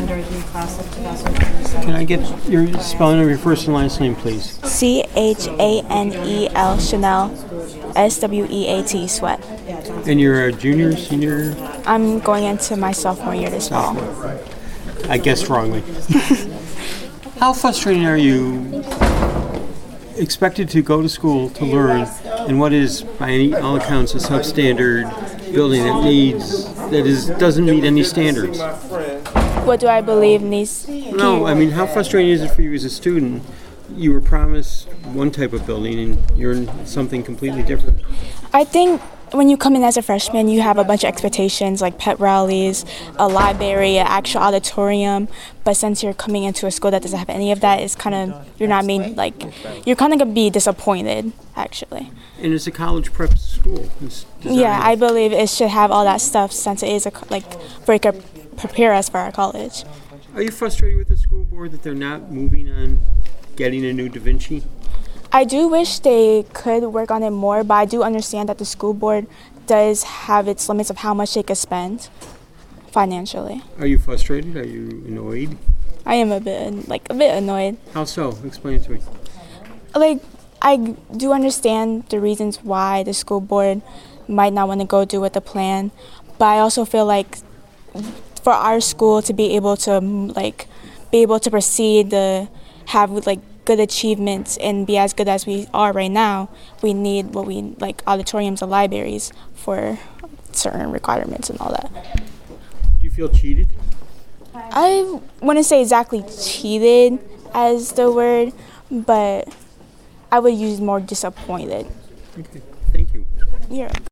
2023 class of 2027. Can I get your spelling of your first and last name, please? Chanel, Chanel, Sweat, Sweat. And you're a junior, senior? I'm going into my sophomore year this fall. I guessed wrongly. How frustrating are you expected to go to school to learn in what is, by all accounts, a substandard building that doesn't meet any standards? What do I believe needs? No, I mean, how frustrating is it for you as a student? You were promised one type of building and you're in something completely different. I think when you come in as a freshman, you have a bunch of expectations like pet rallies, a library, an actual auditorium. But since you're coming into a school that doesn't have any of that, it's kind of you're kind of gonna be disappointed actually. And it's a college prep school. Yeah, I believe it should have all that stuff since it is prepare us for our college. Are you frustrated with the school board that they're not moving on getting a new Da Vinci? I do wish they could work on it more, but I do understand that the school board does have its limits of how much they could spend financially. Are you frustrated? Are you annoyed? I am a bit annoyed. How so? Explain it to me. I do understand the reasons why the school board might not want to go do with the plan, but I also feel like for our school to be able to proceed to have good achievements and be as good as we are right now, we need auditoriums and libraries for certain requirements and all that. Do you feel cheated? I wouldn't say exactly cheated as the word, but I would use more disappointed. Okay, thank you. Yeah.